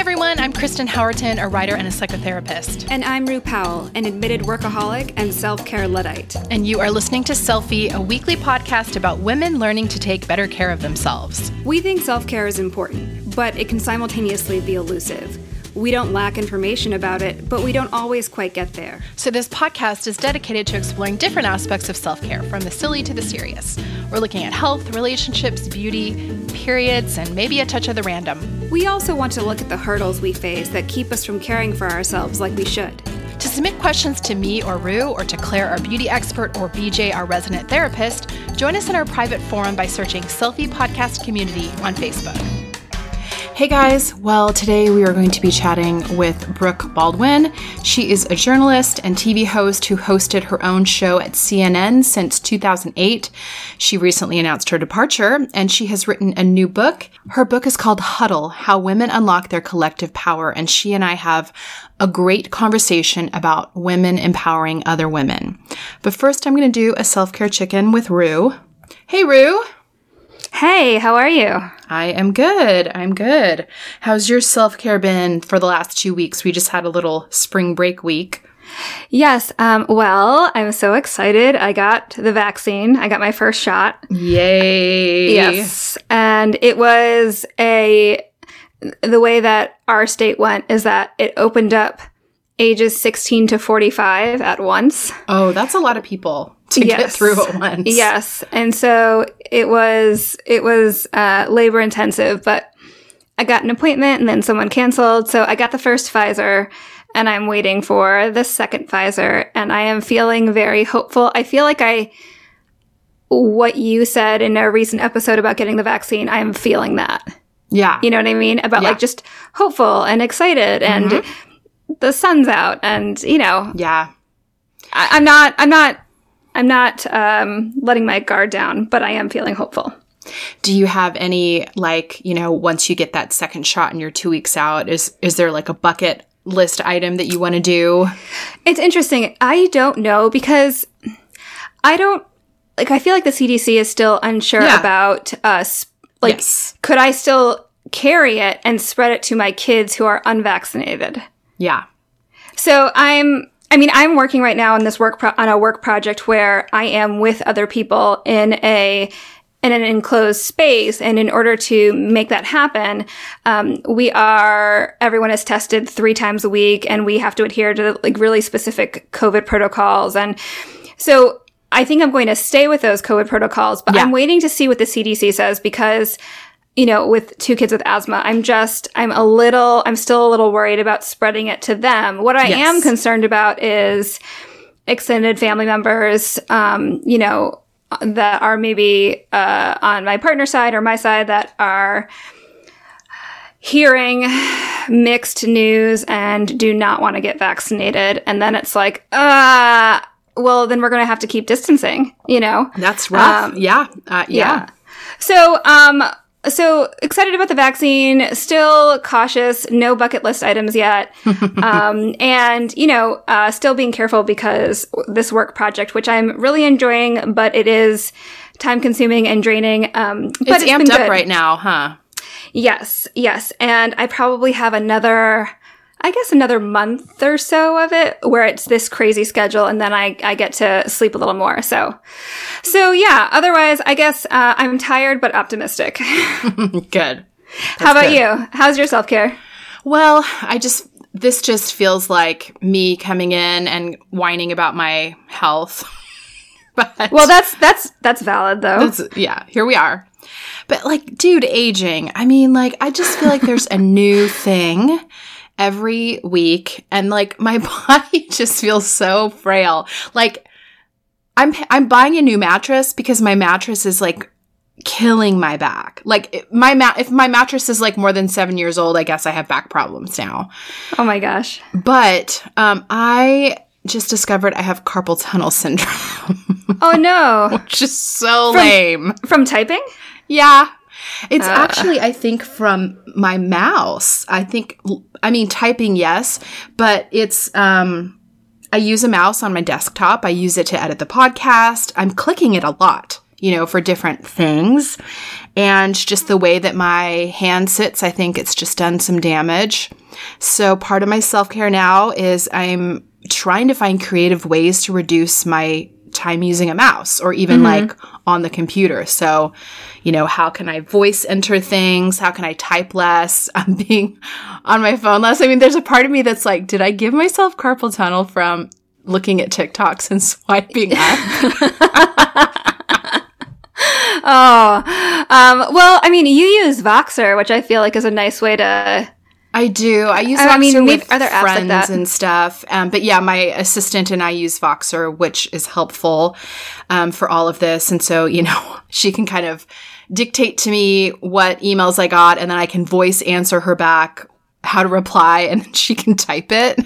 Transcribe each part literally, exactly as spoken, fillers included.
everyone, I'm Kristen Howerton, a writer and a psychotherapist. And I'm Rue Powell, an admitted workaholic and self-care Luddite. And you are listening to Selfie, a weekly podcast about women learning to take better care of themselves. We think self-care is important, but it can simultaneously be elusive. We don't lack information about it, but we don't always quite get there. So this podcast is dedicated to exploring different aspects of self-care, from the silly to the serious. We're looking at health, relationships, beauty, periods, and maybe a touch of the random. We also want to look at the hurdles we face that keep us from caring for ourselves like we should. To submit questions to me or Rue, or to Claire, our beauty expert, or B J, our resident therapist, join us in our private forum by searching Selfie Podcast Community on Facebook. Hey guys, well today we are going to be chatting with Brooke Baldwin. She is a journalist and T V host who hosted her own show at C N N since two thousand eight. She recently announced her departure and she has written a new book. Her book is called Huddle, How Women Unlock Their Collective Power, and she and I have a great conversation about women empowering other women. But first I'm going to do a self-care chicken with Rue. Hey Rue! Hey, how are you? I am good. I'm good. How's your self-care been for the last two weeks? We just had a little spring break week. Yes. Um, well, I'm so excited. I got the vaccine. I got my first shot. Yay. Yes. And it was a, the way that our state went is that it opened up ages sixteen to forty-five at once. Oh, that's a lot of people to yes. get through at once. Yes. And so it was, it was uh, labor intensive, but I got an appointment and then someone canceled. So I got the first Pfizer and I'm waiting for the second Pfizer and I am feeling very hopeful. I feel like I, what you said in a recent episode about getting the vaccine, I am feeling that. Yeah. You know what I mean? About yeah. like just hopeful and excited and mm-hmm. the sun's out and, you know. Yeah. I, I'm not, I'm not, I'm not um, letting my guard down, but I am feeling hopeful. Do you have any, like, you know, once you get that second shot and you're two weeks out, is is there like a bucket list item that you want to do? It's interesting. I don't know because I don't, like, I feel like the C D C is still unsure yeah. about us. Like, yes. Could I still carry it and spread it to my kids who are unvaccinated? Yeah. So I'm... I mean, I'm working right now on this work pro- on a work project where I am with other people in a in an enclosed space, and in order to make that happen, um, we are everyone is tested three times a week, and we have to adhere to like really specific COVID protocols. And so, I think I'm going to stay with those COVID protocols, but yeah. I'm waiting to see what the C D C says because, you know, with two kids with asthma, I'm just, I'm a little, I'm still a little worried about spreading it to them. What I yes. am concerned about is extended family members, um, you know, that are maybe uh, on my partner's side or my side that are hearing mixed news and do not want to get vaccinated. And then it's like, ah, uh, well, then we're going to have to keep distancing, you know? That's rough. Um, yeah. Uh, yeah. Yeah. So, um, So excited about the vaccine, still cautious, no bucket list items yet. um, and, you know, uh, still being careful because this work project, which I'm really enjoying, but it is time consuming and draining. Um, but it's, it's amped been up good. right now, huh? Yes, yes. And I probably have another, I guess another month or so of it where it's this crazy schedule and then I, I get to sleep a little more. So, so yeah, otherwise I guess, uh, I'm tired, but optimistic. Good. That's How about good. you? How's your self-care? Well, I just, this just feels like me coming in and whining about my health. But well, that's, that's, that's valid though. That's, yeah, here we are. But like, dude, aging, I mean, like, I just feel like there's a new thing every week, and like my body just feels so frail. Like I'm I'm buying a new mattress because my mattress is like killing my back. Like my ma- if my mattress is like more than seven years old, I guess I have back problems now. Oh my gosh! But um, I just discovered I have carpal tunnel syndrome. Oh no! Which is so from, lame. From typing? Yeah. It's uh. actually, I think, from my mouse. I think, I mean, typing, yes, but it's, um, I use a mouse on my desktop. I use it to edit the podcast. I'm clicking it a lot. you know, for different things. And just the way that my hand sits, I think it's just done some damage. So part of my self-care now is I'm trying to find creative ways to reduce my time using a mouse or even mm-hmm. like on the computer. So, you know, how can I voice enter things? How can I type less? I'm being on my phone less. I mean, there's a part of me that's like, did I give myself carpal tunnel from looking at TikToks and swiping up? Oh, um, well, I mean, you use Voxer, which I feel like is a nice way to. I do. I use Voxer I mean, with are there apps friends like that? and stuff. Um, but yeah, my assistant and I use Voxer, which is helpful um, for all of this. And so, you know, she can kind of dictate to me what emails I got, and then I can voice answer her back how to reply, and then she can type it.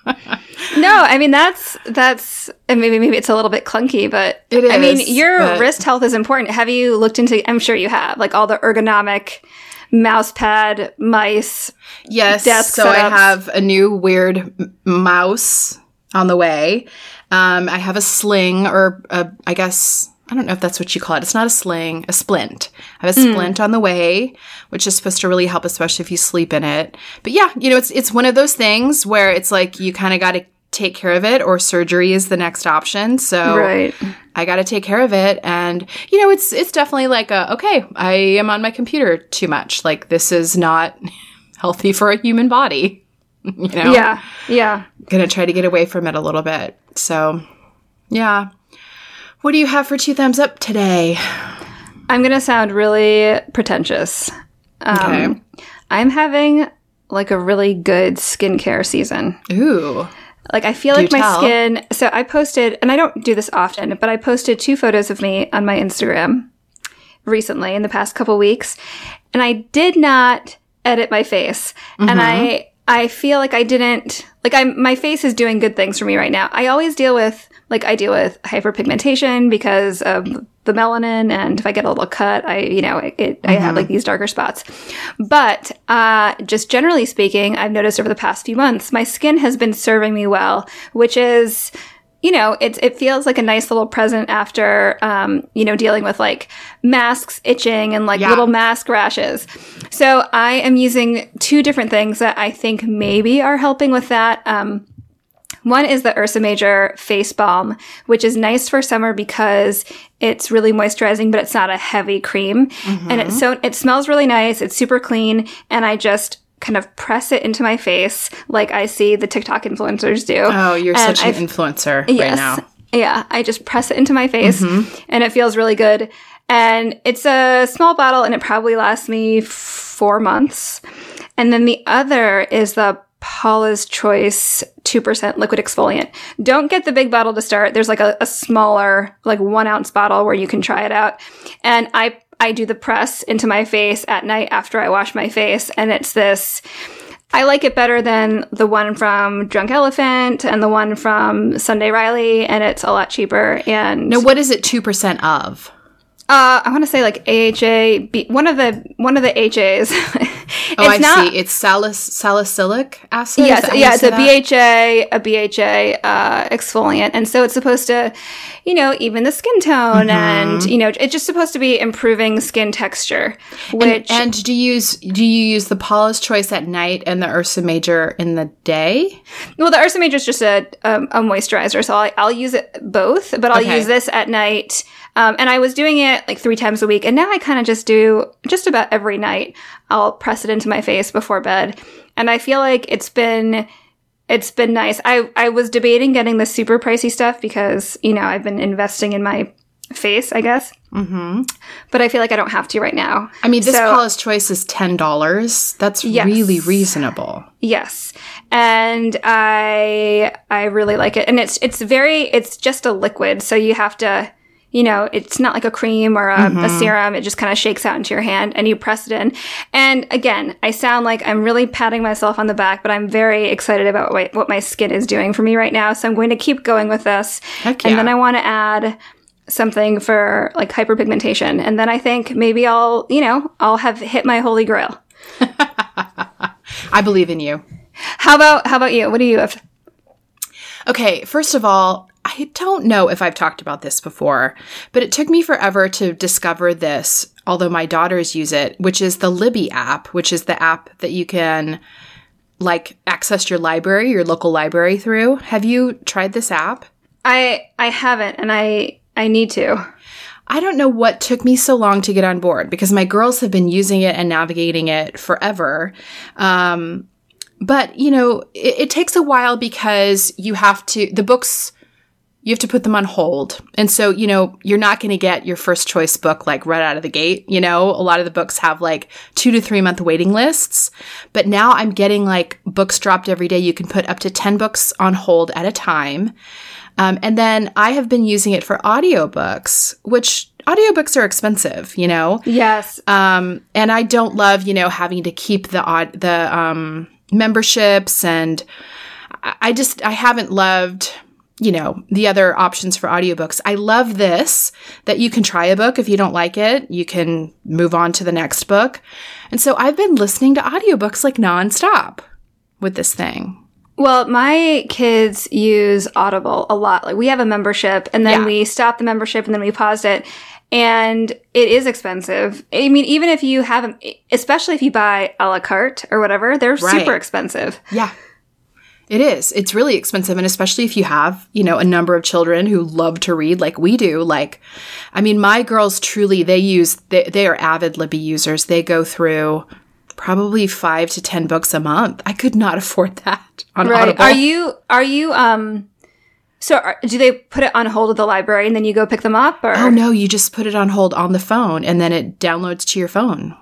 No, I mean, that's, that's, and maybe, maybe it's a little bit clunky, but it is, I mean, your but... wrist health is important. Have you looked into, I'm sure you have, like all the ergonomic mouse pad, mice, yes. desk So setups? I have a new weird m- mouse on the way. Um, I have a sling or a, I guess, I don't know if that's what you call it. It's not a sling, a splint. I have a splint mm. on the way, which is supposed to really help, especially if you sleep in it. But yeah, you know, it's it's one of those things where it's like you kind of got to take care of it, or surgery is the next option. So right. I got to take care of it. And, you know, it's it's definitely like, a, okay, I am on my computer too much. Like, this is not healthy for a human body. You know? Yeah, yeah. Gonna try to get away from it a little bit. So, yeah. What do you have for two thumbs up today? I'm going to sound really pretentious. Um, okay. I'm having like a really good skincare season. Ooh. Like, I feel do like my tell. skin. So I posted, and I don't do this often, but I posted two photos of me on my Instagram recently in the past couple weeks. And I did not edit my face. Mm-hmm. And I, I feel like I didn't, like I'm, my face is doing good things for me right now. I always deal with, like I deal with hyperpigmentation because of the melanin. And if I get a little cut, I, you know, it, it, mm-hmm. I have like these darker spots. But, uh, just generally speaking, I've noticed over the past few months, my skin has been serving me well, which is, you know, it, it feels like a nice little present after, um, you know, dealing with like masks, itching, and like yeah. little mask rashes. So I am using two different things that I think maybe are helping with that. Um, one is the Ursa Major face balm, which is nice for summer because it's really moisturizing, but it's not a heavy cream. Mm-hmm. And it's so, it smells really nice. It's super clean. And I just kind of press it into my face like I see the TikTok influencers do. Oh, you're and such an I've, influencer yes, right now. Yeah, I just press it into my face mm-hmm. and it feels really good. And it's a small bottle and it probably lasts me four months. And then the other is the Paula's Choice two percent liquid exfoliant. Don't get the big bottle to start. There's like a, a smaller, like one ounce bottle where you can try it out. And I I do the press into my face at night after I wash my face. And it's this, I like it better than the one from Drunk Elephant and the one from Sunday Riley. And it's a lot cheaper. And now, what is it two percent of? Uh, I want to say like A H A, B, one of the one of the H As. Oh, I not, see. It's salis, salicylic acid? Yes, yeah, it's a that? B H A, a B H A uh, exfoliant. And so it's supposed to, you know, even the skin tone mm-hmm. and, you know, it's just supposed to be improving skin texture. Which And, and do you use do you use the Paula's Choice at night and the Ursa Major in the day? Well, the Ursa Major is just a, um, a moisturizer, so I'll, I'll use it both, but I'll okay. use this at night. Um, and I was doing it like three times a week, and now I kind of just do just about every night. I'll press it into my face before bed, and I feel like it's been it's been nice. I I was debating getting the super pricey stuff because, you know, I've been investing in my face, I guess. Mm-hmm. But I feel like I don't have to right now. I mean, this so, Paula's Choice is ten dollars. That's yes. really reasonable. Yes. And I I really like it. And it's it's very, it's just a liquid. So you have to, you know, it's not like a cream or a, mm-hmm. a serum. It just kind of shakes out into your hand and you press it in. And again, I sound like I'm really patting myself on the back, but I'm very excited about what, what my skin is doing for me right now. So I'm going to keep going with this. Heck yeah. And then I want to add something for like hyperpigmentation. And then I think maybe I'll, you know, I'll have hit my holy grail. I believe in you. How about, how about you? What do you have? Okay. First of all, I I don't know if I've talked about this before, but it took me forever to discover this, although my daughters use it, which is the Libby app, which is the app that you can like access your library, your local library through. Have you tried this app? I I haven't, and I I need to. I don't know what took me so long to get on board because my girls have been using it and navigating it forever. Um, but, you know, it, it takes a while because you have to, the books, you have to put them on hold. And so, you know, you're not going to get your first choice book like right out of the gate. You know, a lot of the books have like two to three month waiting lists. But now I'm getting like books dropped every day. You can put up to ten books on hold at a time. Um, and then I have been using it for audiobooks, which audiobooks are expensive, you know? Yes. Um, and I don't love, you know, having to keep the, aud- the, um, memberships. And I, I just, I haven't loved, you know, the other options for audiobooks. I love this, that you can try a book. If you don't like it, you can move on to the next book. And so I've been listening to audiobooks like nonstop with this thing. Well, my kids use Audible a lot. Like we have a membership and then Yeah. we stopped the membership and then we paused it. And it is expensive. I mean, even if you have, them, especially if you buy a la carte or whatever, they're Right. super expensive. Yeah. It is. It's really expensive. And especially if you have, you know, a number of children who love to read like we do. Like, I mean, my girls truly, they use, they, they are avid Libby users. They go through probably five to ten books a month. I could not afford that on Right. Audible. Are you, are you, um, so are, do they put it on hold at the library and then you go pick them up or? Oh, no, you just put it on hold on the phone and then it downloads to your phone.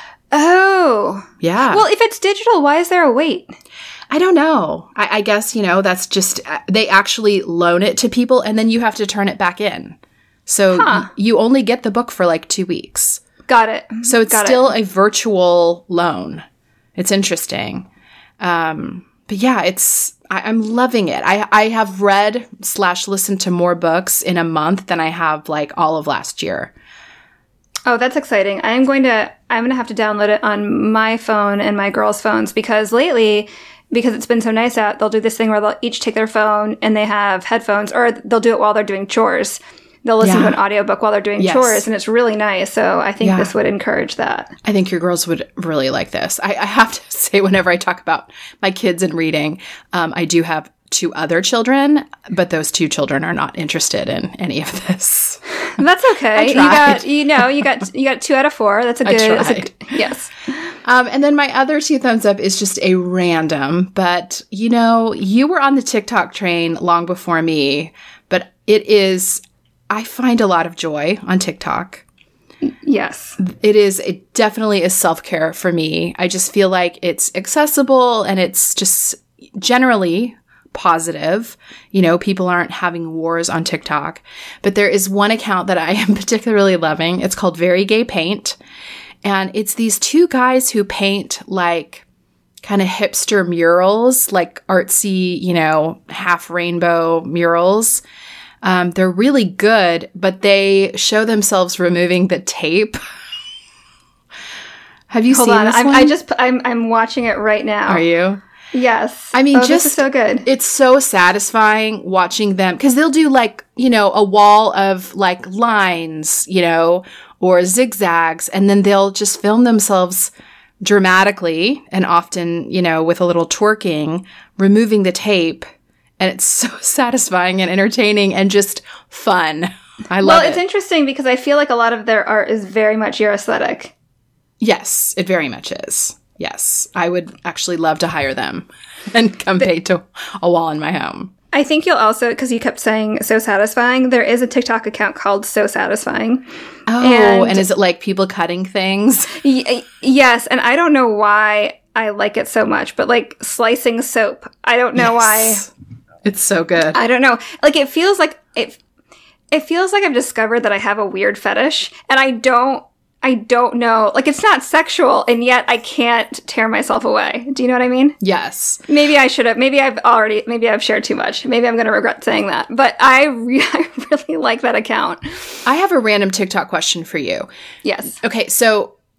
Oh. Yeah. Well, if it's digital, why is there a wait? I don't know. I, I guess, you know, that's just, uh, they actually loan it to people and then you have to turn it back in. So Huh. y- you only get the book for like two weeks. Got it. So it's Got still it. a virtual loan. It's interesting. Um, but yeah, it's, I, I'm loving it. I, I have read slash listened to more books in a month than I have like all of last year. Oh, that's exciting. I'm going to, I'm going to have to download it on my phone and my girls' phones because lately, because it's been so nice out, they'll do this thing where they'll each take their phone and they have headphones or they'll do it while they're doing chores. They'll listen Yeah. to an audiobook while they're doing Yes. chores and it's really nice. So I think Yeah. this would encourage that. I think your girls would really like this. I, I have to say, whenever I talk about my kids and reading, um, I do have two other children, but those two children are not interested in any of this. That's okay. You tried. got, you know, you got, you got two out of four. That's a I good, that's a tried. good- yes. Um, and then my other two thumbs up is just a random, but you know, you were on the TikTok train long before me, but it is, I find a lot of joy on TikTok. Yes. It is it definitely is self-care for me. I just feel like it's accessible and it's just generally positive. You know, people aren't having wars on TikTok. But there is one account that I am particularly loving. It's called Very Gay Paint. And it's these two guys who paint like kind of hipster murals, like artsy, you know, half rainbow murals. Um, they're really good, but they show themselves removing the tape. Have you Hold seen on. this I'm, one? I just, I'm, I'm watching it right now. Are you? Yes. I mean, oh, just this is so good. It's so satisfying watching them because they'll do like, you know, a wall of like lines, you know, or zigzags, and then they'll just film themselves dramatically and often, you know, with a little twerking, removing the tape. And it's so satisfying and entertaining and just fun. I love Well, it's it. interesting because I feel like a lot of their art is very much your aesthetic. Yes, it very much is. Yes. I would actually love to hire them and come paint a, a wall in my home. I think you'll also, because you kept saying so satisfying, there is a TikTok account called So Satisfying. Oh, And- and is it like people cutting things? Y- yes, and I don't know why I like it so much, but like slicing soap, I don't know Yes. It's so good. why. I don't know. Like it feels like it. It feels like I've discovered that I have a weird fetish, and I don't. I don't know. Like it's not sexual, and yet I can't tear myself away. Do you know what I mean? Yes. Maybe I should have. Maybe I've already. Maybe I've shared too much. Maybe I'm going to regret saying that. But I, re- I really like that account. I have a random TikTok question for you. Yes. Okay, so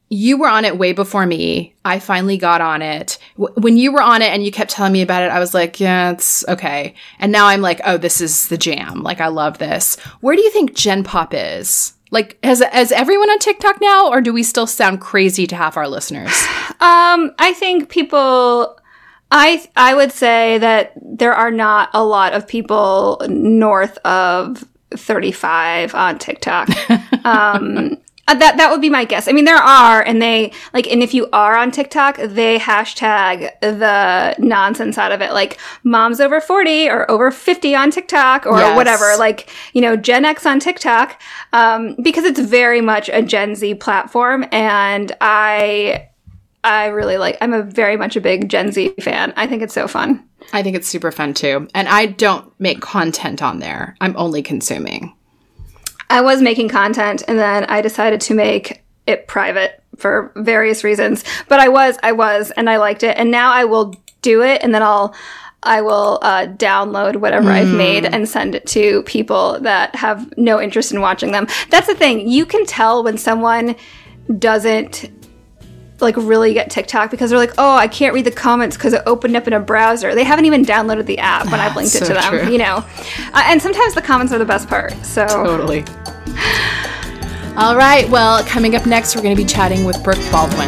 you were on it way before me. I finally got on it. W- when you were on it and you kept telling me about it, I was like, yeah, it's okay. And now I'm like, oh, this is the jam. Like, I love this. Where do you think Gen Pop is? Like, has, has everyone on TikTok now, or do we still sound crazy to half our listeners? Um, I think people, I, I would say that there are not a lot of people north of thirty-five on TikTok. Um, that, that would be my guess. I mean, there are, and they, like, and if you are on TikTok, they hashtag the nonsense out of it. Like, moms over forty or over fifty on TikTok or Yes. whatever. Like, you know, Gen X on TikTok. Um, because it's very much a Gen Z platform. And I, I really like, I'm a very much a big Gen Z fan. I think it's so fun. I think it's super fun too. And I don't make content on there. I'm only consuming. I was making content and then I decided to make it private for various reasons. But I was, I was, and I liked it. And now I will do it and then I'll, I will uh, download whatever mm. I've made and send it to people that have no interest in watching them. That's the thing. You can tell when someone doesn't like really get TikTok because they're like, oh, I can't read the comments because it opened up in a browser. They haven't even downloaded the app when I've linked so it to them, true. you know? Uh, and sometimes the comments are the best part. So totally. All right. Well, coming up next, we're going to be chatting with Brooke Baldwin.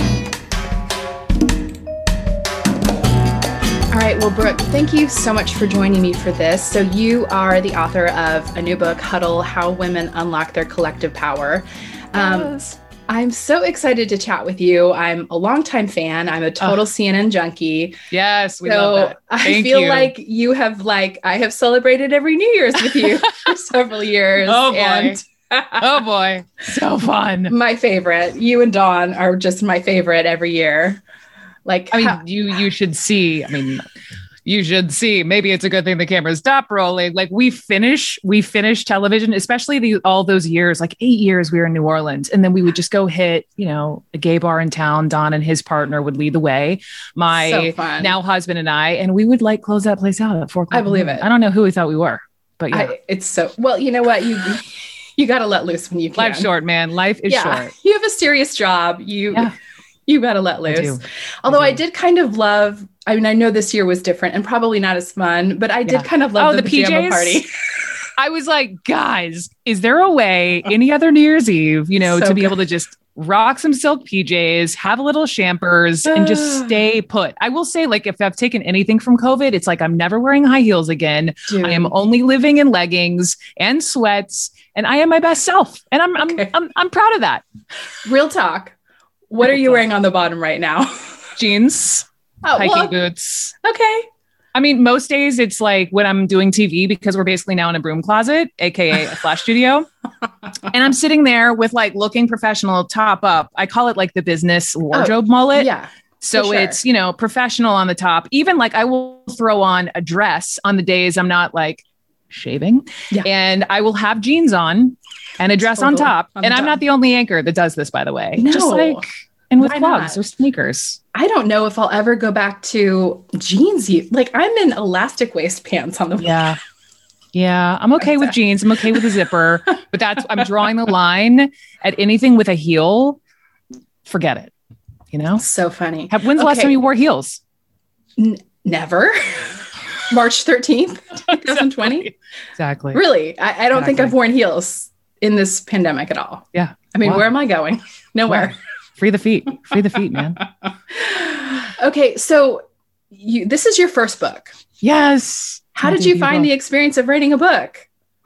All right. Well, Brooke, thank you so much for joining me for this. So you are the author of a new book, Huddle, How Women Unlock Their Collective Power. Um, yes. I'm so excited to chat with you. I'm a longtime fan. I'm a total oh. C N N junkie. Yes, we so love that. I Thank feel you. like you have like, I have celebrated every New Year's with you for several years. Oh boy. And oh boy. So fun. My favorite. You and Dawn are just my favorite every year. Like, I mean, how- you, you should see, I mean, you should see, maybe it's a good thing the cameras stop rolling. Like we finish, we finish television, especially the, all those years, like eight years we were in New Orleans. And then we would just go hit, you know, a gay bar in town. Don and his partner would lead the way. My so now husband and I, and we would like close that place out at four o'clock. I believe it. I don't know who we thought we were, but yeah. I, it's so, well, you know what? You, you got to let loose when you can. Life's short, man. Life is yeah. short. You have a serious job. You, yeah. you got to let loose. I do. Although I, I did kind of love, I mean, I know this year was different and probably not as fun, but I did yeah. kind of love oh, the, the pajama P Js? party. I was like, guys, is there a way any other New Year's Eve, you know, So to be good. able to just rock some silk P Js, have a little champers and just stay put? I will say, like, if I've taken anything from COVID, it's like, I'm never wearing high heels again. Dude. I am only living in leggings and sweats and I am my best self. And I'm, I'm, Okay. I'm, I'm proud of that. Real talk. What Real are you talk. wearing on the bottom right now? Jeans, Oh, hiking well, boots. okay. I mean, most days it's like when I'm doing T V because we're basically now in a broom closet, A K A a flash studio. And I'm sitting there with like looking professional, top up. I call it like the business wardrobe Oh, mullet. Yeah. So sure. it's, you know, professional on the top. Even like I will throw on a dress on the days I'm not like shaving. Yeah. And I will have jeans on and a dress Totally. on top. On and the I'm top. not the only anchor that does this, by the way. No. Just like, and with Why clogs not? or sneakers. I don't know if I'll ever go back to jeans. You like I'm in elastic waist pants on the Yeah. Yeah. I'm okay with jeans. I'm okay with a zipper, but that's, I'm drawing the line at anything with a heel. Forget it. You know, So funny. Have, when's the last Okay. time you wore heels? N- never. March thirteenth, twenty twenty. Exactly. Really? I, I don't think Exactly. I've worn heels in this pandemic at all. Yeah. I mean, Wow. where am I going? Nowhere. Wow. Free the feet. Free the feet, man. Okay. So you, this is your first book. Yes. How did you find the experience of writing a book?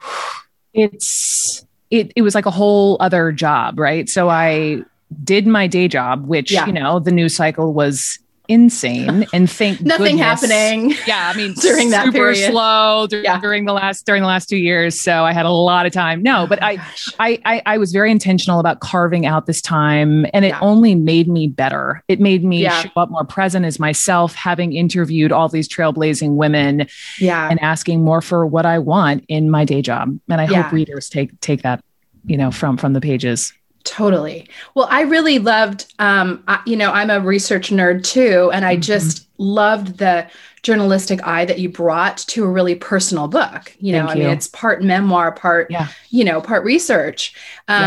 It's it it was like a whole other job, right? So I did my day job, which, Yeah. you know, the news cycle was insane. And thank Nothing goodness- happening. Yeah, I mean, During that super period. slow dur- Yeah. during the last during the last two years. So I had a lot of time. No, but I, Gosh. I I I was very intentional about carving out this time, and it Yeah. only made me better. It made me Yeah. show up more present as myself, having interviewed all these trailblazing women Yeah. and asking more for what I want in my day job. And I Yeah. hope readers take take that, you know, from from the pages. Totally. Well, I really loved, um, I, you know, I'm a research nerd too, and I Mhm. just loved the journalistic eye that you brought to a really personal book. You know, Thank I mean, you. it's part memoir, part, Yeah. you know, part research. Um,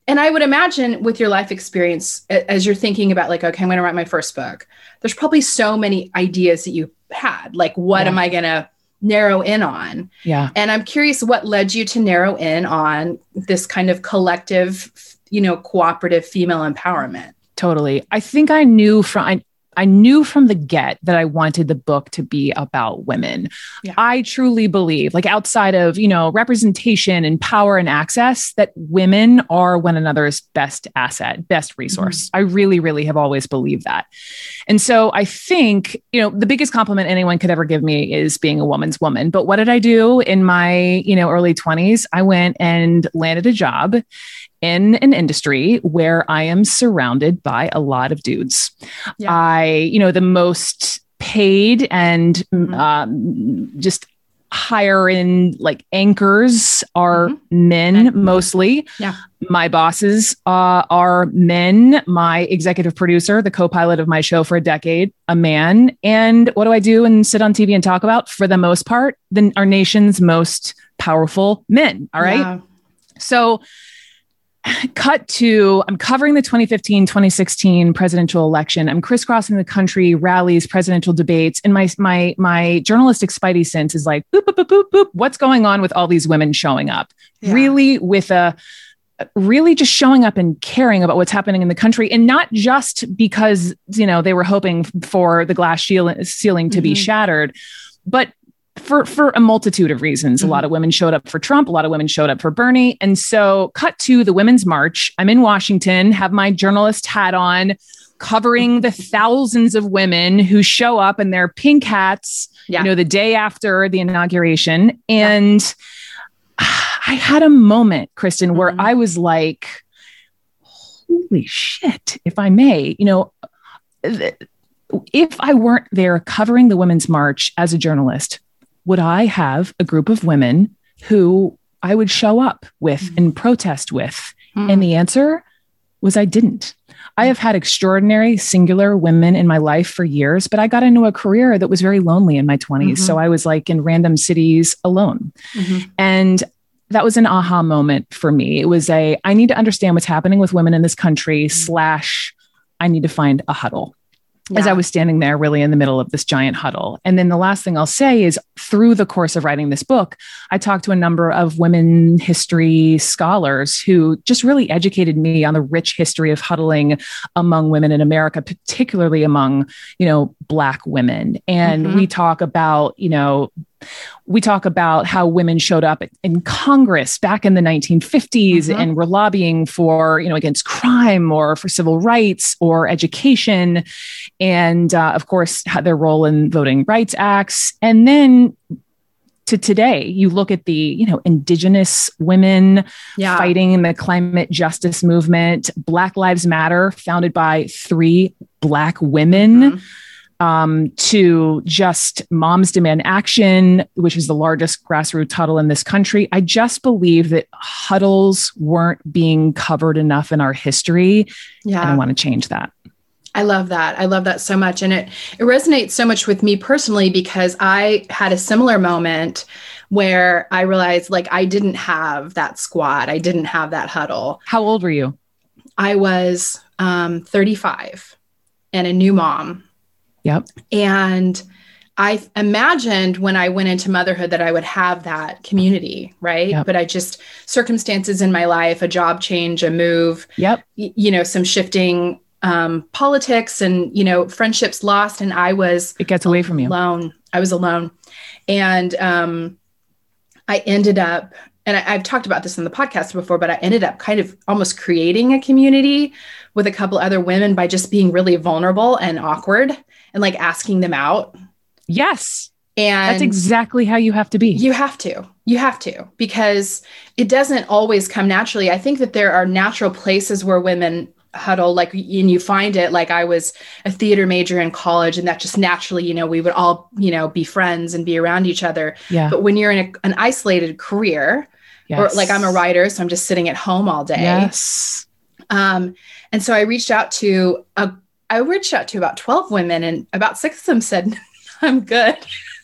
And I would imagine with your life experience, as you're thinking about like, okay, I'm going to write my first book, there's probably so many ideas that you had, like, what yeah. am I going to narrow in on? Yeah. And I'm curious what led you to narrow in on this kind of collective, you know, cooperative female empowerment. Totally. I think I knew from, I, I knew from the get that I wanted the book to be about women. Yeah. I truly believe, like outside of, you know, representation and power and access, that women are one another's best asset, best resource. Mm-hmm. I really, really have always believed that. And so I think, you know, the biggest compliment anyone could ever give me is being a woman's woman. But what did I do in my, you know, early twenties? I went and landed a job in an industry where I am surrounded by a lot of dudes. Yeah. I, you know, the most paid and mm-hmm. um, just higher in like anchors are mm-hmm. men okay. mostly. Yeah. My bosses uh, are men. My executive producer, the co-pilot of my show for a decade, a man. And what do I do and sit on T V and talk about? For the most part, the, our nation's most powerful men. All right. Yeah. So cut to, I'm covering the twenty fifteen, twenty sixteen presidential election. I'm crisscrossing the country, rallies, presidential debates. And my, my, my journalistic spidey sense is like, boop, boop, boop, boop, boop. What's going on with all these women showing up? Yeah. Really with a, really just showing up and caring about what's happening in the country. And not just because, you know, they were hoping for the glass ceiling to mm-hmm. be shattered, but For for a multitude of reasons. Mm-hmm. A lot of women showed up for Trump. A lot of women showed up for Bernie. And so cut to the Women's March. I'm in Washington, have my journalist hat on, covering the thousands of women who show up in their pink hats, yeah. you know, the day after the inauguration. And yeah. I had a moment, Kristen, where mm-hmm. I was like, holy shit, if I may, you know, th- if I weren't there covering the Women's March as a journalist, would I have a group of women who I would show up with mm. and protest with? Mm. And the answer was I didn't. I have had extraordinary singular women in my life for years, but I got into a career that was very lonely in my twenties. Mm-hmm. So I was like in random cities alone. Mm-hmm. And that was an aha moment for me. It was a, I need to understand what's happening with women in this country mm. slash I need to find a huddle. Yeah. As I was standing there really in the middle of this giant huddle. And then the last thing I'll say is through the course of writing this book, I talked to a number of women history scholars who just really educated me on the rich history of huddling among women in America, particularly among, you know, Black women. And mm-hmm. we talk about, you know, we talk about how women showed up in Congress back in the nineteen fifties mm-hmm. and were lobbying for, you know, against crime or for civil rights or education. And uh, of course, had their role in voting rights acts. And then to today, you look at the, you know, Indigenous women yeah. fighting in the climate justice movement, Black Lives Matter, founded by three Black women. Mm-hmm. Um, to just Moms Demand Action, which is the largest grassroots huddle in this country. I just believe that huddles weren't being covered enough in our history. Yeah. And I want to change that. I love that. I love that so much. And it, it resonates so much with me personally, because I had a similar moment where I realized like I didn't have that squad. I didn't have that huddle. How old were you? I was um, thirty-five and a new mom. Yep. And I imagined when I went into motherhood that I would have that community, right? Yep. But I just, circumstances in my life, a job change, a move, yep. y- you know, some shifting um, politics and, you know, friendships lost. And I was it gets away from you. Alone. I was alone. And um, I ended up, and I, I've talked about this in the podcast before, but I ended up kind of almost creating a community with a couple other women by just being really vulnerable and awkward and like asking them out. Yes. And that's exactly how you have to be. You have to, you have to, because it doesn't always come naturally. I think that there are natural places where women huddle, like, and you find it, like I was a theater major in college and that just naturally, you know, we would all, you know, be friends and be around each other. Yeah. But when you're in a, an isolated career, yes. or like I'm a writer, so I'm just sitting at home all day. Yes. Um, and so I reached out to a I reached out to about twelve women and about six of them said, I'm good.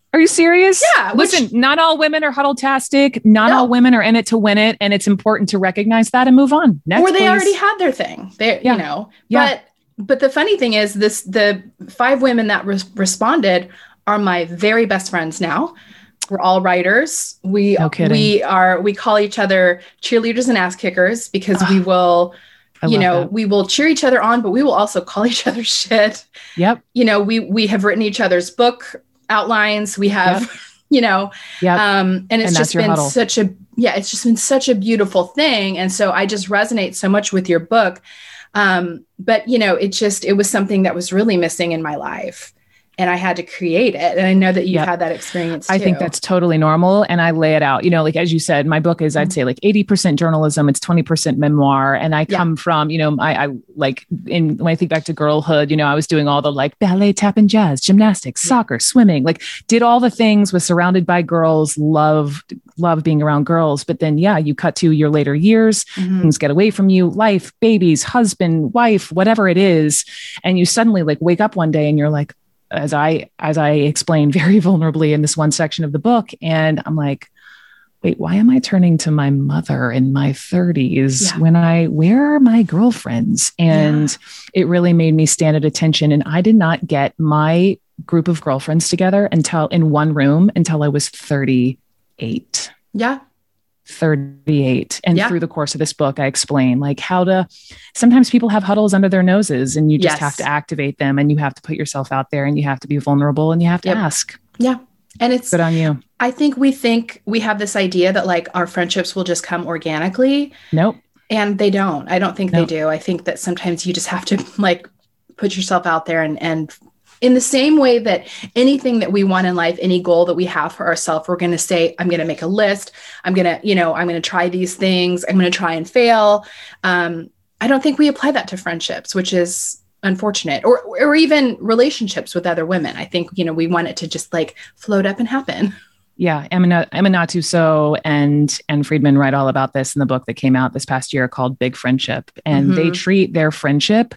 Are you serious? Yeah. Listen, which, not all women are huddle-tastic. Not No. all women are in it to win it. And it's important to recognize that and move on. Next, or they please. already had their thing. They, Yeah. you know, Yeah. but, but the funny thing is this, the five women that re- responded are my very best friends now. We're all writers. We, No kidding. we are, we call each other cheerleaders and ass kickers because we will, I you love know, that. we will cheer each other on, but we will also call each other shit. Yep. You know, we, we have written each other's book outlines. We have, Yep. you know, Yep. um, and it's And that's just your been huddle. such a, yeah, it's just been such a beautiful thing. And so I just resonate so much with your book. Um, but you know, it just, it was something that was really missing in my life. And I had to create it. And I know that you've Yep. had that experience too. I think that's totally normal. And I lay it out, you know, like, as you said, my book is, I'd say like eighty percent journalism, it's twenty percent memoir. And I Yeah. come from, you know, I, I like in, when I think back to girlhood, you know, I was doing all the like ballet, tap and jazz, gymnastics, Yeah. soccer, swimming, like did all the things, was surrounded by girls, love, love being around girls. But then, yeah, you cut to your later years, Mhm. things get away from you, life, babies, husband, wife, whatever it is. And you suddenly like wake up one day and you're like, as I, as I explain very vulnerably in this one section of the book. And I'm like, wait, why am I turning to my mother in my thirties Yeah. when I, where are my girlfriends? And it really made me stand at attention. And I did not get my group of girlfriends together until in one room until I was thirty-eight. Yeah. thirty-eight. And Yeah. through the course of this book, I explain like how to, sometimes people have huddles under their noses and you just Yes. have to activate them and you have to put yourself out there and you have to be vulnerable and you have to Yep. ask. Yeah. And it's, Good on you. I think we think we have this idea that like our friendships will just come organically. Nope. And they don't. I don't think No. they do. I think that sometimes you just have to like put yourself out there and, and in the same way that anything that we want in life, any goal that we have for ourselves, we're going to say, I'm going to make a list. I'm going to, you know, I'm going to try these things. I'm going to try and fail. Um, I don't think we apply that to friendships, which is unfortunate, or, or even relationships with other women. I think, you know, we want it to just like float up and happen. Yeah, Emma, Emma Natuso and and Friedman write all about this in the book that came out this past year called Big Friendship. And Mhm. they treat their friendship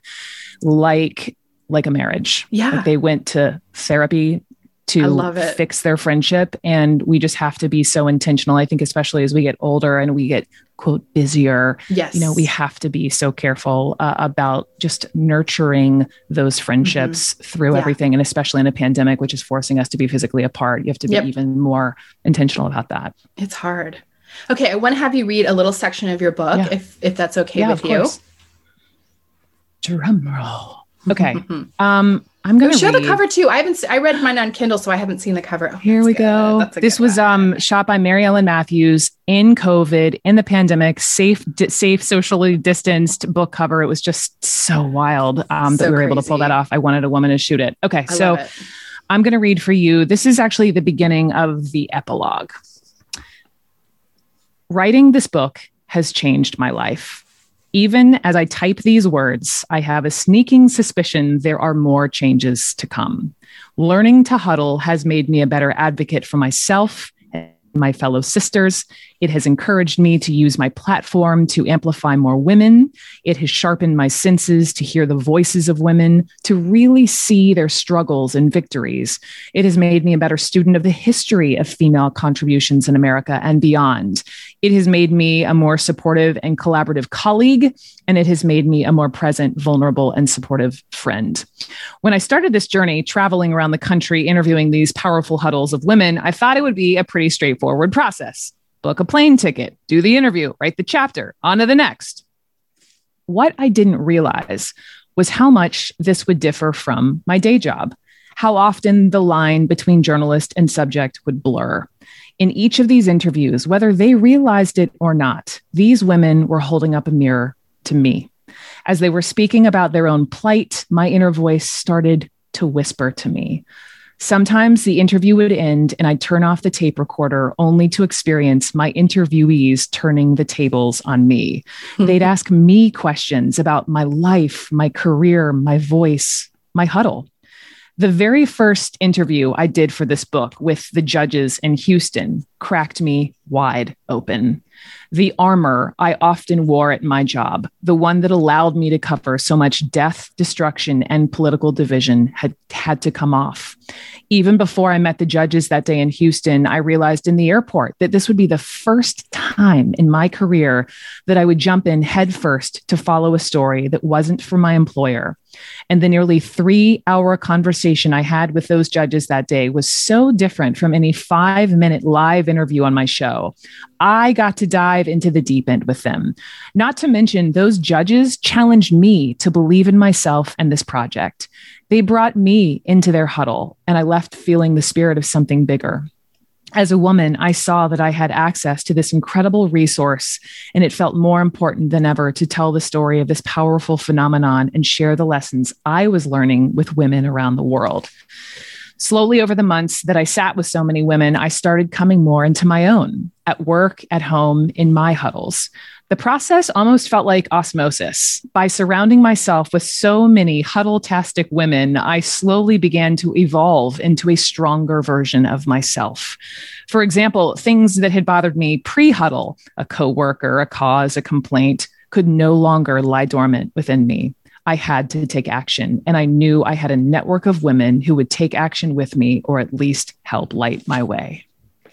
like like a marriage. Yeah. Like they went to therapy I to love it. fix their friendship. And we just have to be so intentional. I think especially as we get older and we get, quote, busier, Yes. you know, we have to be so careful uh, about just nurturing those friendships through Yeah. everything. And especially in a pandemic, which is forcing us to be physically apart, you have to be Yep. even more intentional about that. It's hard. Okay. I want to have you read a little section of your book, Yeah. if, if that's okay Yeah, with of you. course. Drum roll. Okay. Um, I'm going to Show read. the cover too. I haven't. se- I read mine on Kindle, so I haven't seen the cover. Oh, Here that's we good. go. That's a This good was one. um, shot by Mary Ellen Matthews in COVID, in the pandemic, safe, di- safe, socially distanced book cover. It was just so wild um, that So we were able to pull crazy. that off. I wanted a woman to shoot it. Okay, I so love it. I'm going to read for you. This is actually the beginning of the epilogue. Writing this book has changed my life. Even as I type these words, I have a sneaking suspicion there are more changes to come. Learning to huddle has made me a better advocate for myself and my fellow sisters. It has encouraged me to use my platform to amplify more women. It has sharpened my senses to hear the voices of women, to really see their struggles and victories. It has made me a better student of the history of female contributions in America and beyond. It has made me a more supportive and collaborative colleague, and it has made me a more present, vulnerable, and supportive friend. When I started this journey, traveling around the country, interviewing these powerful huddles of women, I thought it would be a pretty straightforward process. Book a plane ticket, do the interview, write the chapter, on to the next. What I didn't realize was how much this would differ from my day job, how often the line between journalist and subject would blur. In each of these interviews, whether they realized it or not, these women were holding up a mirror to me. As they were speaking about their own plight, my inner voice started to whisper to me. Sometimes the interview would end and I'd turn off the tape recorder only to experience my interviewees turning the tables on me. They'd ask me questions about my life, my career, my voice, my huddle. The very first interview I did for this book with the judges in Houston cracked me wide open. The armor I often wore at my job, the one that allowed me to cover so much death, destruction, and political division, had had to come off. Even before I met the judges that day in Houston, I realized in the airport that this would be the first time in my career that I would jump in headfirst to follow a story that wasn't for my employer. And the nearly three hour conversation I had with those judges that day was so different from any five minute live interview on my show. I got to dive into the deep end with them. Not to mention, those judges challenged me to believe in myself and this project. They brought me into their huddle, and I left feeling the spirit of something bigger. As a woman, I saw that I had access to this incredible resource, and it felt more important than ever to tell the story of this powerful phenomenon and share the lessons I was learning with women around the world. Slowly over the months that I sat with so many women, I started coming more into my own, at work, at home, in my huddles. The process almost felt like osmosis. By surrounding myself with so many huddle-tastic women, I slowly began to evolve into a stronger version of myself. For example, things that had bothered me pre-huddle, a coworker, a cause, a complaint, could no longer lie dormant within me. I had to take action, and I knew I had a network of women who would take action with me, or at least help light my way.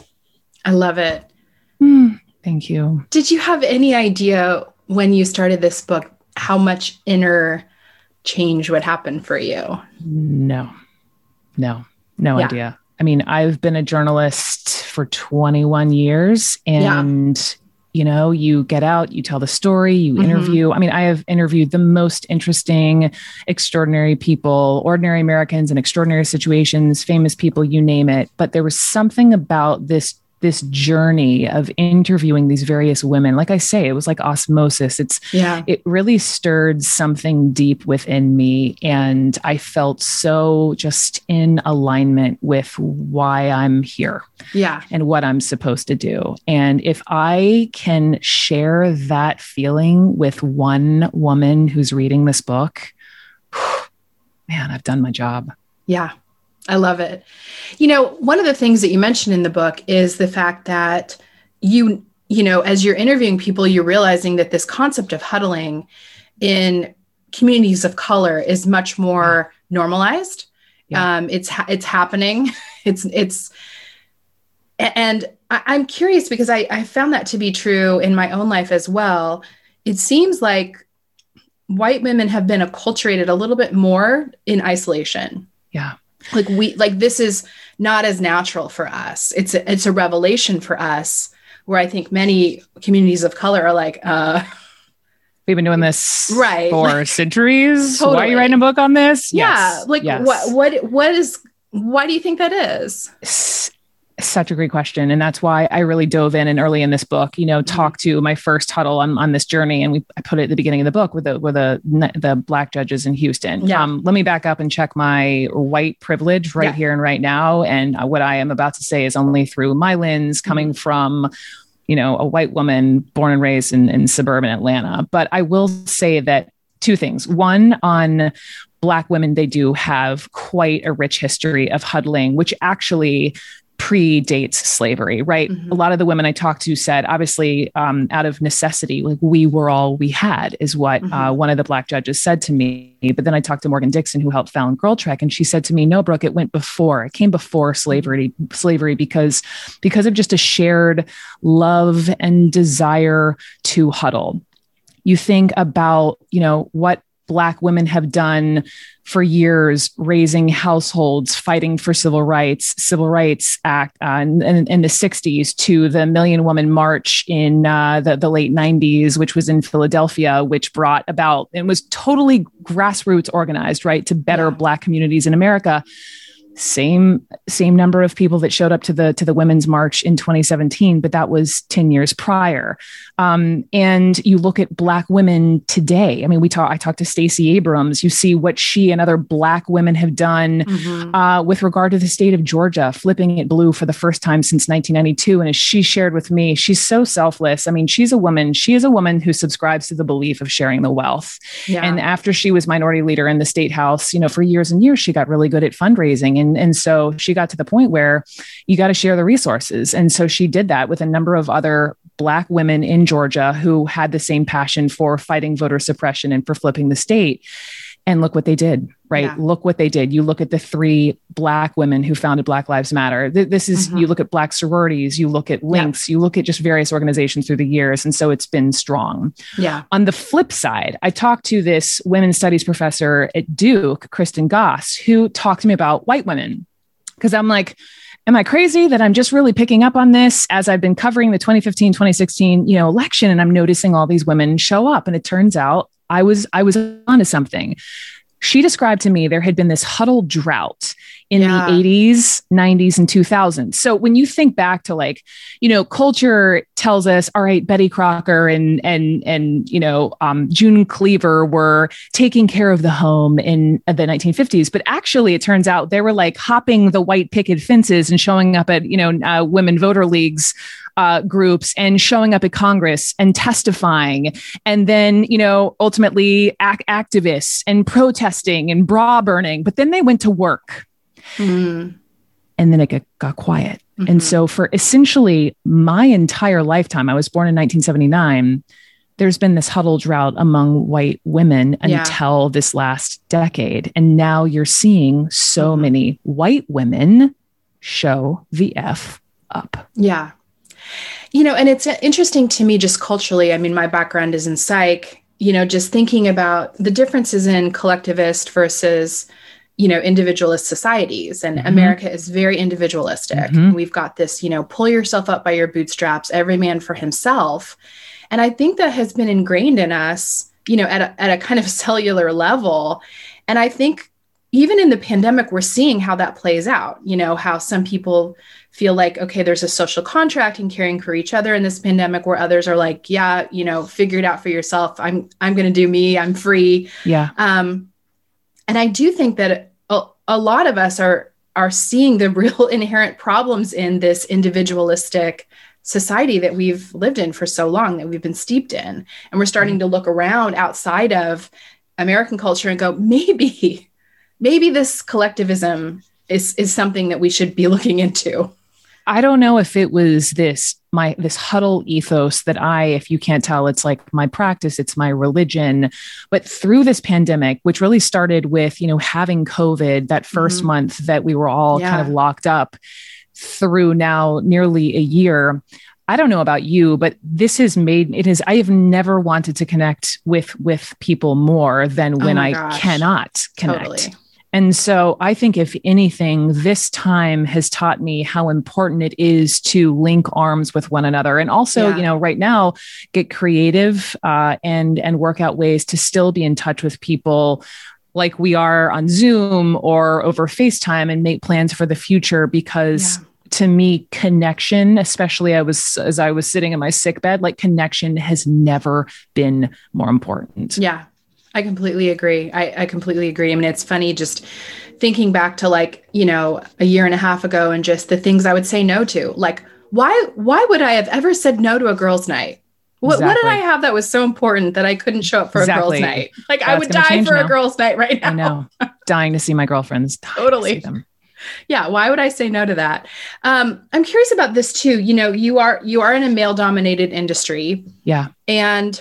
I love it. Mm. Thank you. Did you have any idea when you started this book how much inner change would happen for you? No, no, no yeah. idea. I mean, I've been a journalist for twenty-one years, and, yeah. you know, you get out, you tell the story, you mm-hmm. interview. I mean, I have interviewed the most interesting, extraordinary people, ordinary Americans in extraordinary situations, famous people, you name it. But there was something about this this journey of interviewing these various women. Like I say, it was like osmosis. It's, yeah. it really stirred something deep within me. And I felt so just in alignment with why I'm here. Yeah. And what I'm supposed to do. And if I can share that feeling with one woman who's reading this book, man, I've done my job. Yeah. I love it. You know, one of the things that you mentioned in the book is the fact that you, you know, as you're interviewing people, you're realizing that this concept of huddling in communities of color is much more normalized. Yeah. Um, it's, ha- it's happening. it's, it's, and I- I'm curious because I, I found that to be true in my own life as well. It seems like white women have been acculturated a little bit more in isolation. Yeah. Like we, like this is not as natural for us. It's a, it's a revelation for us where I think many communities of color are like, uh, we've been doing this right. for like, centuries. Totally. Why are you writing a book on this? Yeah. Yes. Like yes. what, what, what is, why do you think that is? Such a great question. And that's why I really dove in and early in this book, you know, mm-hmm. talked to my first huddle on, on this journey. And we, I put it at the beginning of the book with the, with the, the Black judges in Houston. Yeah. Um, let me back up and check my white privilege right yeah. here and right now. And what I am about to say is only through my lens coming mm-hmm. from, you know, a white woman born and raised in, in suburban Atlanta. But I will say that two things. One, on Black women, they do have quite a rich history of huddling, which actually predates slavery, right? Mm-hmm. A lot of the women I talked to said, obviously, um, out of necessity, like we were all we had, is what mm-hmm. uh, one of the Black judges said to me. But then I talked to Morgan Dixon, who helped found Girl Trek, and she said to me, "No, Brooke, it went before. It came before slavery. Slavery because because of just a shared love and desire to huddle." You think about, you know, what Black women have done for years, raising households, fighting for civil rights, Civil Rights Act uh, in, in the sixties, to the Million Woman March in uh, the, the late nineties, which was in Philadelphia, which brought about, and was totally grassroots organized, right, to better yeah. Black communities in America. Same same number of people that showed up to the to the Women's March in twenty seventeen, but that was ten years prior. Um, and you look at Black women today. I mean, we talk. I talked to Stacey Abrams. You see what she and other Black women have done mm-hmm. uh, with regard to the state of Georgia, flipping it blue for the first time since nineteen ninety-two. And as she shared with me, she's so selfless. I mean, she's a woman. She is a woman who subscribes to the belief of sharing the wealth. Yeah. And after she was minority leader in the state house, you know, for years and years, she got really good at fundraising. And And, and so she got to the point where you got to share the resources. And so she did that with a number of other Black women in Georgia who had the same passion for fighting voter suppression and for flipping the state. And look what they did, right? Yeah. Look what they did. You look at the three Black women who founded Black Lives Matter. Th- This is, Mhm. you look at Black sororities, you look at Links, you look at just various organizations through the years. And so it's been strong. Yeah. On the flip side, I talked to this women's studies professor at Duke, Kristen Goss, who talked to me about white women. Because I'm like, am I crazy that I'm just really picking up on this as I've been covering the twenty fifteen, twenty sixteen, you know, election, and I'm noticing all these women show up. And it turns out I was, I was onto something. She described to me there had been this huddle drought in Yeah. the eighties, nineties, and two thousands. So when you think back to, like, you know, culture tells us, all right, Betty Crocker and, and, and, you know, um, June Cleaver were taking care of the home in the nineteen fifties. But actually, it turns out they were like hopping the white picket fences and showing up at, you know, uh, women voter leagues Uh, groups and showing up at Congress and testifying. And then, you know, ultimately ac- activists and protesting and bra burning. But then they went to work Mm. and then it got, got quiet. Mhm. And so for essentially my entire lifetime, I was born in nineteen seventy-nine. There's been this huddle drought among white women Yeah. until this last decade. And now you're seeing so Mhm. many white women show the F up. Yeah. You know, and it's interesting to me just culturally. I mean, my background is in psych, you know, just thinking about the differences in collectivist versus, you know, individualist societies. And Mhm. America is very individualistic. Mhm. We've got this, you know, pull yourself up by your bootstraps, every man for himself. And I think that has been ingrained in us, you know, at a, at a kind of cellular level. And I think even in the pandemic, we're seeing how that plays out, you know, how some people feel like, okay, there's a social contract and caring for each other in this pandemic, where others are like, yeah, you know, figure it out for yourself. I'm, I'm going to do me, I'm free. Yeah. Um, and I do think that a, a lot of us are, are seeing the real inherent problems in this individualistic society that we've lived in for so long, that we've been steeped in. And we're starting to look around outside of American culture and go, maybe, maybe this collectivism is, is something that we should be looking into. I don't know if it was this, my, this huddle ethos that I, if you can't tell, it's like my practice, it's my religion. But through this pandemic, which really started with, you know, having COVID, that first Mhm. month that we were all Yeah. kind of locked up, through now nearly a year. I don't know about you, but this has made it is, I have never wanted to connect with, with people more than Oh when my I gosh. cannot connect. Totally. And so I think if anything, this time has taught me how important it is to link arms with one another. And also, Yeah. you know, right now, get creative uh, and, and work out ways to still be in touch with people like we are on Zoom or over FaceTime, and make plans for the future. Because Yeah. to me, connection, especially I was, as I was sitting in my sick bed, like connection has never been more important. Yeah, I completely agree. I, I completely agree. I mean, it's funny just thinking back to, like, you know, a year and a half ago, and just the things I would say no to. Like, why, why would I have ever said no to a girls' night? What, what did Exactly. I have that was so important that I couldn't show up for Exactly. a girls' night? Like, I That's would gonna die change for a now. girls' night right now. I know. Dying to see my girlfriends. Dying to Totally. see them. Yeah. Why would I say no to that? Um, I'm curious about this too. You know, you are, you are in a male dominated industry, Yeah. and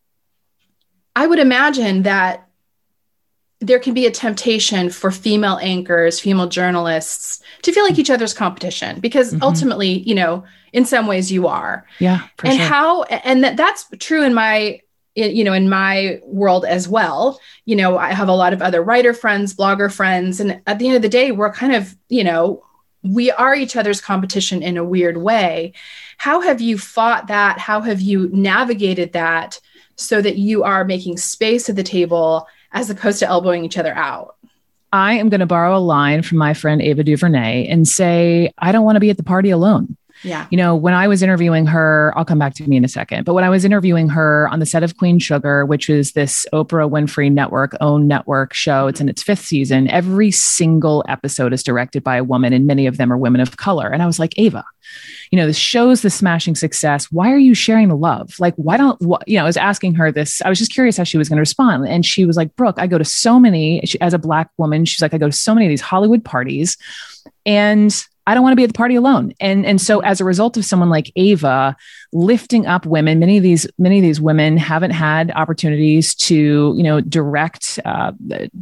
I would imagine that there can be a temptation for female anchors, female journalists to feel like each other's competition, because Mhm. ultimately, you know, in some ways you are. Yeah. For and sure. how, and that that's true in my, in- you know, in my world as well. You know, I have a lot of other writer friends, blogger friends, and at the end of the day, we're kind of, you know, we are each other's competition in a weird way. How have you fought that? How have you navigated that so that you are making space at the table as opposed to elbowing each other out? I am going to borrow a line from my friend Ava DuVernay and say, I don't want to be at the party alone. Yeah. You know, when I was interviewing her, I'll come back to me in a second, but when I was interviewing her on the set of Queen Sugar, which is this Oprah Winfrey Network owned network show, it's in its fifth season. Every single episode is directed by a woman, and many of them are women of color. And I was like, Ava, you know, this shows the smashing success. Why are you sharing the love? Like, why don't, what, you know, I was asking her this. I was just curious how she was going to respond. And she was like, Brooke, I go to so many, she, as a Black woman, she's like, I go to so many of these Hollywood parties, and I don't want to be at the party alone. And, and so as a result of someone like Ava lifting up women, many of these, many of these women haven't had opportunities to, you know, direct uh,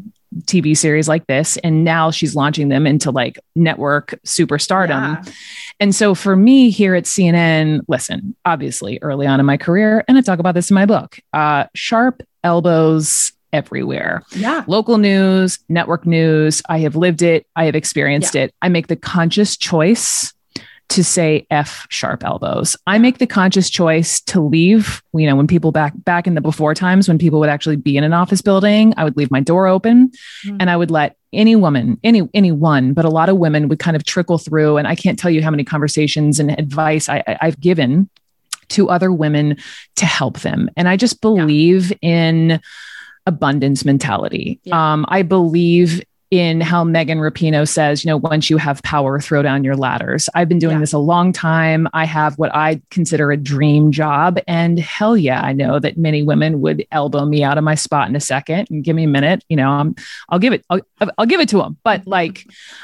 T V series like this. And now she's launching them into like network superstardom. Yeah. And so for me here at C N N, listen, obviously early on in my career, and I talk about this in my book, uh, sharp elbows everywhere. Yeah. Local news, network news. I have lived it. I have experienced yeah. it. I make the conscious choice to say F sharp elbows. I make the conscious choice to leave, you know, when people back, back in the before times, when people would actually be in an office building, I would leave my door open mm-hmm. and I would let any woman, any, anyone, but a lot of women would kind of trickle through. And I can't tell you how many conversations and advice I, I, I've given to other women to help them. And I just believe yeah. in abundance mentality. Yeah. Um, I believe in how Megan Rapinoe says, you know, once you have power, throw down your ladders. I've been doing yeah. this a long time. I have what I consider a dream job. And hell yeah, I know that many women would elbow me out of my spot in a second and give me a minute. You know, I'm, I'll give it, I'll, I'll give it to them. But like,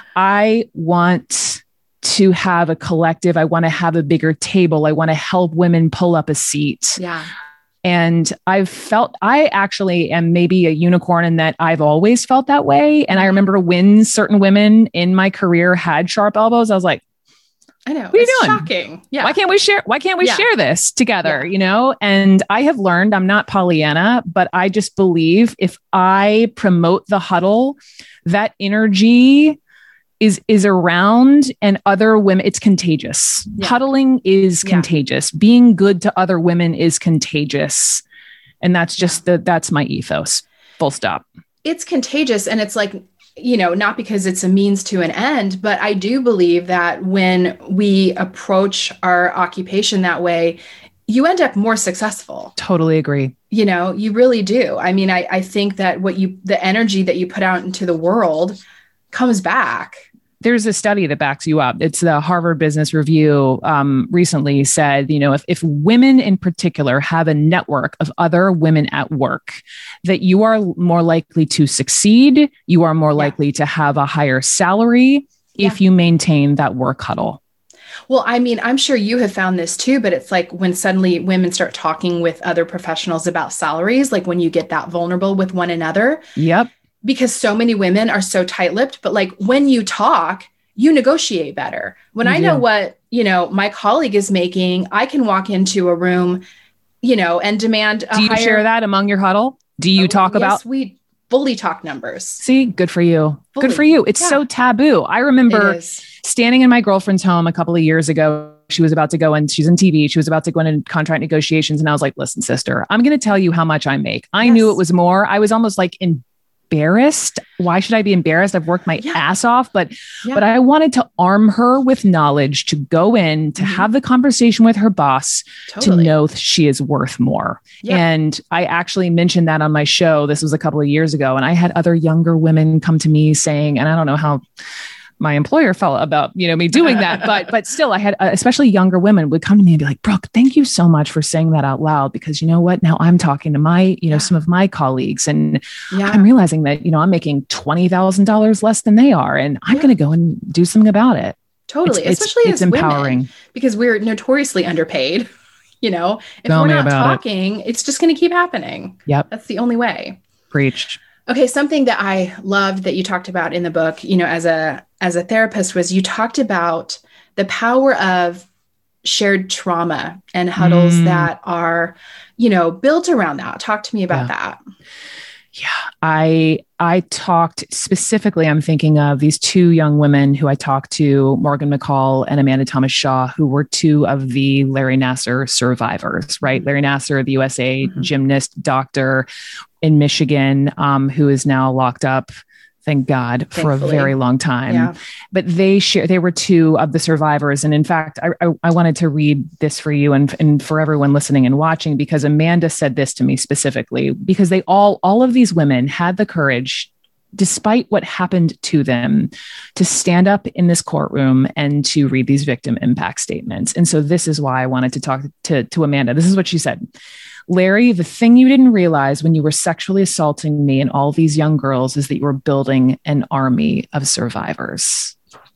I want to have a collective. I want to have a bigger table. I want to help women pull up a seat. Yeah. And I've felt, I actually am maybe a unicorn in that I've always felt that way. And I remember when certain women in my career had sharp elbows, I was like, I know. What are you it's doing? Shocking. Yeah. Why can't we share? Why can't we yeah. share this together? Yeah. You know? And I have learned, I'm not Pollyanna, but I just believe if I promote the huddle, that energy is, is around and other women, it's contagious. Yeah. Huddling is yeah. contagious. Being good to other women is contagious. And that's just yeah. the, that's my ethos. Full stop. It's contagious. And it's like, you know, not because it's a means to an end, but I do believe that when we approach our occupation that way, you end up more successful. Totally agree. You know, you really do. I mean, I, I think that what you, the energy that you put out into the world comes back. There's a study that backs you up. It's the Harvard Business Review um, recently said, you know, if, if women in particular have a network of other women at work, that you are more likely to succeed. You are more yeah. likely to have a higher salary yeah. if you maintain that work huddle. Well, I mean, I'm sure you have found this too, but it's like when suddenly women start talking with other professionals about salaries, like when you get that vulnerable with one another. Yep. Because so many women are so tight-lipped, but like when you talk, you negotiate better. When you I do. know what, you know, my colleague is making, I can walk into a room, you know, and demand a Do you higher... share that among your huddle? Do you oh, talk yes, about? Yes, we fully talk numbers. See, good for you. Fully. Good for you. It's yeah. so taboo. I remember standing in my girlfriend's home a couple of years ago. She was about to go and she's in T V. She was about to go into contract negotiations. And I was like, listen, sister, I'm going to tell you how much I make. I yes. knew it was more. I was almost like in embarrassed. Why should I be embarrassed? I've worked my yeah. ass off, but, yeah. but I wanted to arm her with knowledge to go in, to mm-hmm. have the conversation with her boss, totally. to know she is worth more. Yeah. And I actually mentioned that on my show. This was a couple of years ago. And I had other younger women come to me saying, and I don't know how my employer felt about, you know, me doing that, but, but still I had, uh, especially younger women would come to me and be like, Brooke, thank you so much for saying that out loud, because you know what, now I'm talking to my, you know, yeah. some of my colleagues and yeah. I'm realizing that, you know, I'm making twenty thousand dollars less than they are. And I'm yeah. going to go and do something about it. Totally. It's, Especially it's, as it's empowering women, because we're notoriously underpaid. You know, if Tell we're me not about talking, it. it's just going to keep happening. Yep. That's the only way. Preach. Okay. Something that I loved that you talked about in the book, you know, as a, as a therapist was you talked about the power of shared trauma and huddles mm. that are, you know, built around that. Talk to me about yeah. that. Yeah, I I talked specifically, I'm thinking of these two young women who I talked to, Morgan McCall and Amanda Thomas Shaw, who were two of the Larry Nassar survivors, right? Larry Nassar, the U S A mm-hmm. gymnast doctor in Michigan, um, who is now locked up, thank God, Thankfully. for a very long time. Yeah. But they share, they were two of the survivors. And in fact, I, I, I wanted to read this for you and, and for everyone listening and watching, because Amanda said this to me specifically, because they all, all of these women had the courage, despite what happened to them, to stand up in this courtroom and to read these victim impact statements. And so this is why I wanted to talk to, to Amanda. This is what she said. Larry, the thing you didn't realize when you were sexually assaulting me and all these young girls is that you were building an army of survivors.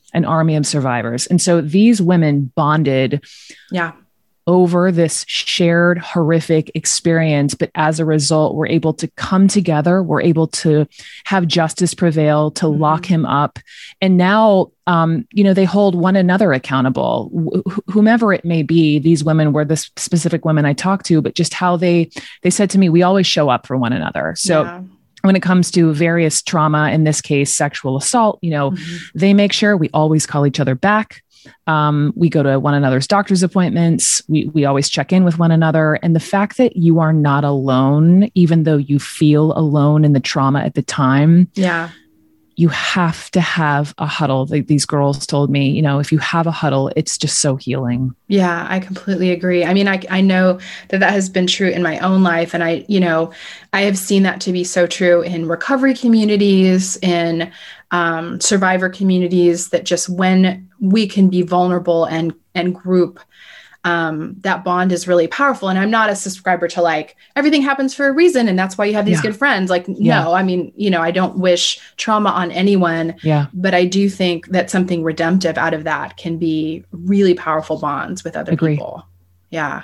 an army of survivors. And so these women bonded Yeah. over this shared horrific experience. But as a result, we're able to come together. We're able to have justice prevail, to mm-hmm. lock him up. And now, um, you know, they hold one another accountable, wh- whomever it may be. These women were the specific women I talked to, but just how they, they said to me, we always show up for one another. So yeah. when it comes to various trauma, in this case, sexual assault, you know, mm-hmm. they make sure we always call each other back. Um, we go to one another's doctor's appointments. We we always check in with one another. And the fact that you are not alone, even though you feel alone in the trauma at the time, yeah, you have to have a huddle. Like these girls told me, you know, if you have a huddle, it's just so healing. Yeah, I completely agree. I mean, I I know that that has been true in my own life. And I, you know, I have seen that to be so true in recovery communities, in um, survivor communities, that just when we can be vulnerable and, and group, um, that bond is really powerful. And I'm not a subscriber to like, everything happens for a reason, and that's why you have these yeah. good friends. Like, yeah. no, I mean, you know, I don't wish trauma on anyone, yeah. but I do think that something redemptive out of that can be really powerful bonds with other Agree. people. Yeah.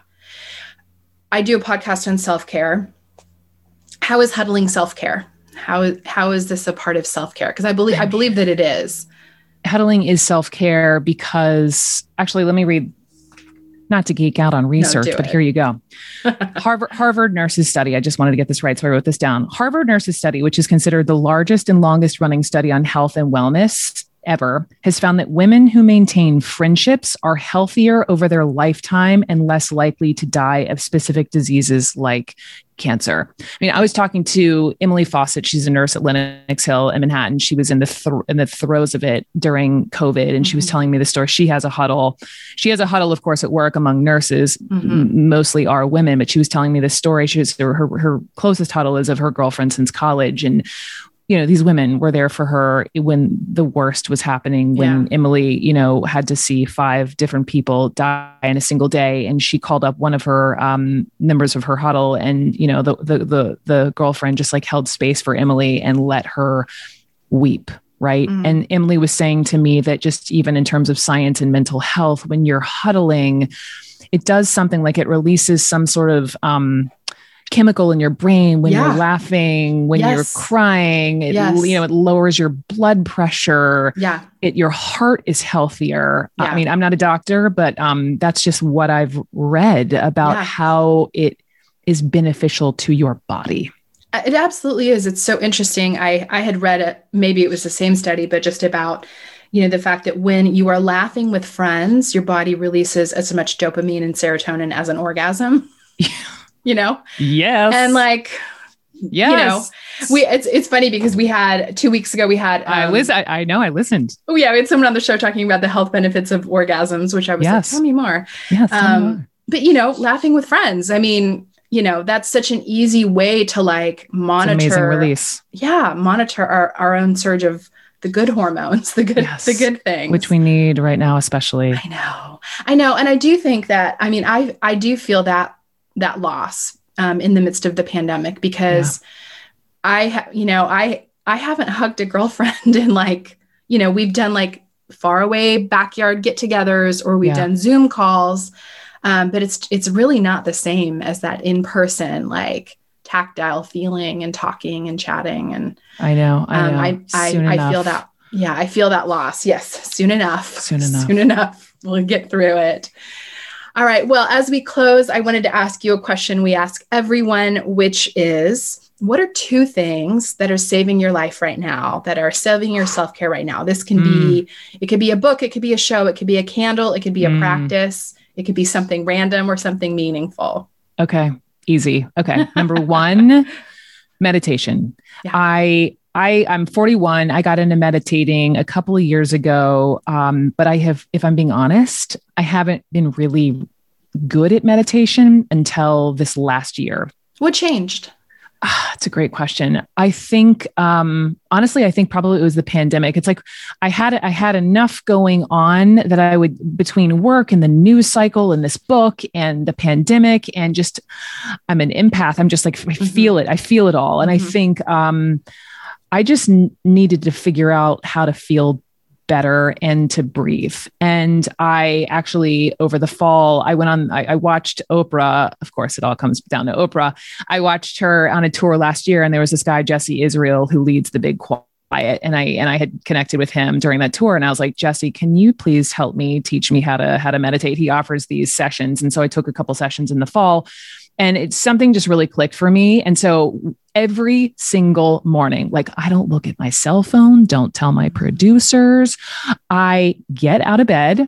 I do a podcast on self-care. How is huddling self-care? How, how is this a part of self-care? Because I believe, I believe that it is. Huddling is self-care because, actually, let me read, not to geek out on research, no, but it. Here you go. Harvard, Harvard Nurses Study. I just wanted to get this right, so I wrote this down. Harvard Nurses Study, which is considered the largest and longest running study on health and wellness ever, has found that women who maintain friendships are healthier over their lifetime and less likely to die of specific diseases like cancer. I mean, I was talking to Emily Fawcett. She's a nurse at Lenox Hill in Manhattan. She was in the th- in the throes of it during COVID, and mm-hmm. she was telling me the story. She has a huddle. She has a huddle, of course, at work among nurses, mm-hmm. m- mostly are women. But she was telling me this story. She was her her closest huddle is of her girlfriend since college, and you know, these women were there for her when the worst was happening, when yeah. Emily, you know, had to see five different people die in a single day. And she called up one of her um, members of her huddle, and, you know, the, the, the, the girlfriend just like held space for Emily and let her weep. Right. Mm. And Emily was saying to me that just even in terms of science and mental health, when you're huddling, it does something like it releases some sort of, um, chemical in your brain when yeah. you're laughing, when yes. you're crying, it, yes. you know, it lowers your blood pressure. Yeah. It, your heart is healthier. Yeah. I mean, I'm not a doctor, but um, that's just what I've read about yeah. how it is beneficial to your body. It absolutely is. It's so interesting. I, I had read it, maybe it was the same study, but just about, you know, the fact that when you are laughing with friends, your body releases as much dopamine and serotonin as an orgasm. Yeah. You know? Yes. And like, yes. you know, we, it's, it's funny because we had two weeks ago, we had, um, I was, I, I know I listened. Oh yeah. We had someone on the show talking about the health benefits of orgasms, which I was yes. like, tell me more. Yes. Um, more. But you know, laughing with friends, I mean, you know, that's such an easy way to like monitor, amazing release. Yeah. Monitor our, our own surge of the good hormones, the good, yes. the good things, which we need right now, especially. I know, I know. And I do think that, I mean, I, I do feel that that loss um, in the midst of the pandemic, because yeah. I, ha- you know, I, I haven't hugged a girlfriend in like, you know, we've done like far away backyard get-togethers, or we've yeah. done Zoom calls. Um, but it's, it's really not the same as that in person, like tactile feeling and talking and chatting. And I know, I know. Um, I, I, I feel that. Yeah. I feel that loss. Yes. Soon enough. Soon enough. Soon enough. We'll get through it. All right. Well, as we close, I wanted to ask you a question we ask everyone, which is, what are two things that are saving your life right now, that are saving your self-care right now? This can mm. be, it could be a book, it could be a show, it could be a candle, it could be a mm. practice, it could be something random or something meaningful. Okay. Easy. Okay. Number one, meditation. Yeah. I, I, I'm forty-one. I got into meditating a couple of years ago. Um, but I have, if I'm being honest, I haven't been really good at meditation until this last year. What changed? Ah, it's a great question. I think, um, honestly, I think probably it was the pandemic. It's like I had, I had enough going on that I would, between work and the news cycle and this book and the pandemic, and just, I'm an empath. I'm just like, I feel it. I feel it all. And mm-hmm. I think, um, I just n- needed to figure out how to feel better and to breathe. And I actually, over the fall, I went on, I, I watched Oprah. Of course, it all comes down to Oprah. I watched her on a tour last year, and there was this guy, Jesse Israel, who leads the Big Quiet. And I, and I had connected with him during that tour. And I was like, Jesse, can you please help me teach me how to, how to meditate? He offers these sessions. And so I took a couple sessions in the fall, and it's something just really clicked for me. And so every single morning, like, I don't look at my cell phone, don't tell my producers. I get out of bed,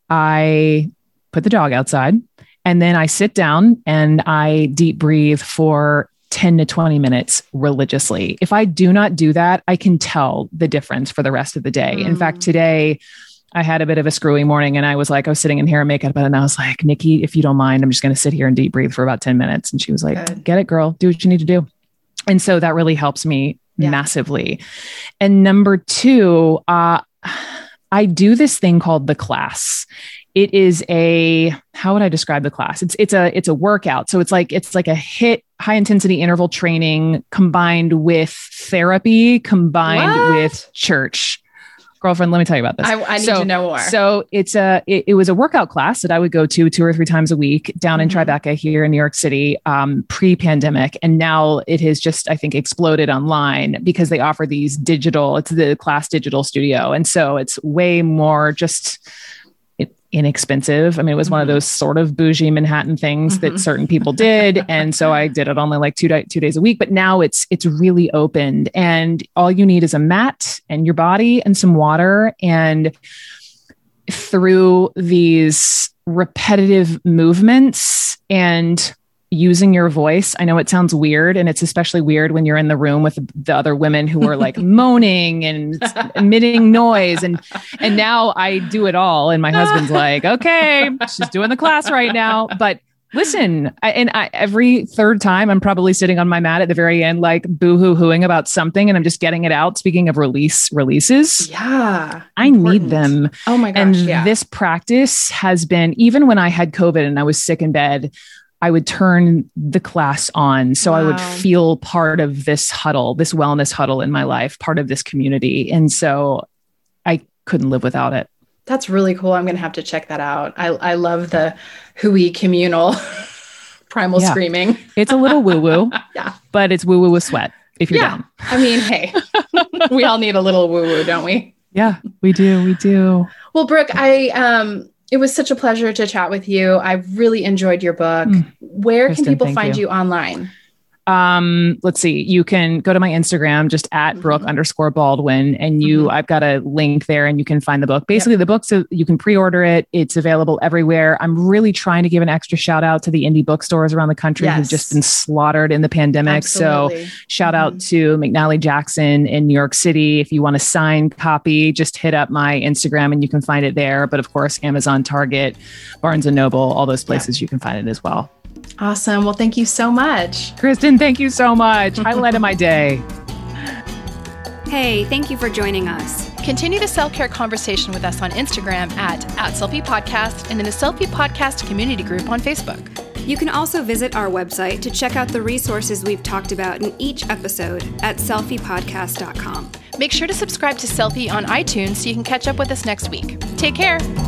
I put the dog outside, and then I sit down and I deep breathe for ten to twenty minutes religiously. If I do not do that, I can tell the difference for the rest of the day. Mm. In fact, today I had a bit of a screwy morning, and I was like, I was sitting in hair and makeup, and I was like, Nikki, if you don't mind, I'm just going to sit here and deep breathe for about ten minutes. And she was like, Good. Get it, girl, do what you need to do. And so that really helps me yeah. massively. And number two, uh, I do this thing called the class. It is a, how would I describe the class? It's, it's a, it's a workout. So it's like, it's like a HIIT, high intensity interval training combined with therapy, combined what? with church. Girlfriend, let me tell you about this. I, I need so, to know more. So it's a, it, it was a workout class that I would go to two or three times a week down mm-hmm. in Tribeca here in New York City, um, pre-pandemic. And now it has just, I think, exploded online because they offer these digital, it's the Class Digital Studio. And so it's way more just inexpensive. I mean, it was mm-hmm. one of those sort of bougie Manhattan things mm-hmm. that certain people did. And so I did it only like two, di- two days a week, but now it's, it's really opened, and all you need is a mat and your body and some water. And through these repetitive movements and using your voice. I know it sounds weird, and it's especially weird when you're in the room with the other women who are like moaning and emitting noise. And, and now I do it all. And my husband's like, okay, she's doing the class right now. But listen, I, and I, every third time I'm probably sitting on my mat at the very end, like boo-hoo-hooing about something, and I'm just getting it out. Speaking of release releases. Yeah. I important. need them. Oh my gosh. And yeah. this practice has been, even when I had COVID and I was sick in bed, I would turn the class on. So wow. I would feel part of this huddle, this wellness huddle in my life, part of this community. And so I couldn't live without it. That's really cool. I'm going to have to check that out. I, I love the hooey communal primal yeah. screaming. It's a little woo-woo, yeah, but it's woo-woo with sweat if you're yeah. down. I mean, hey, we all need a little woo-woo, don't we? Yeah, we do. We do. Well, Brooke, I, um, it was such a pleasure to chat with you. I really enjoyed your book. Mm. Where Kristen, can people find you. you online? Um, let's see, you can go to my Instagram, just at mm-hmm. Brooke underscore Baldwin. And you, mm-hmm. I've got a link there and you can find the book. Basically yep. the book, so you can pre-order it. It's available everywhere. I'm really trying to give an extra shout out to the indie bookstores around the country yes. who've just been slaughtered in the pandemic. Absolutely. So shout mm-hmm. out to McNally Jackson in New York City. If you want a signed copy, just hit up my Instagram and you can find it there. But of course, Amazon, Target, Barnes and Noble, all those places yep. you can find it as well. Awesome. Well, thank you so much. Kristen, thank you so much. Highlight of my day. Hey, thank you for joining us. Continue the self-care conversation with us on Instagram at, at Selfie Podcast and in the Selfie Podcast community group on Facebook. You can also visit our website to check out the resources we've talked about in each episode at selfie podcast dot com. Make sure to subscribe to Selfie on iTunes so you can catch up with us next week. Take care.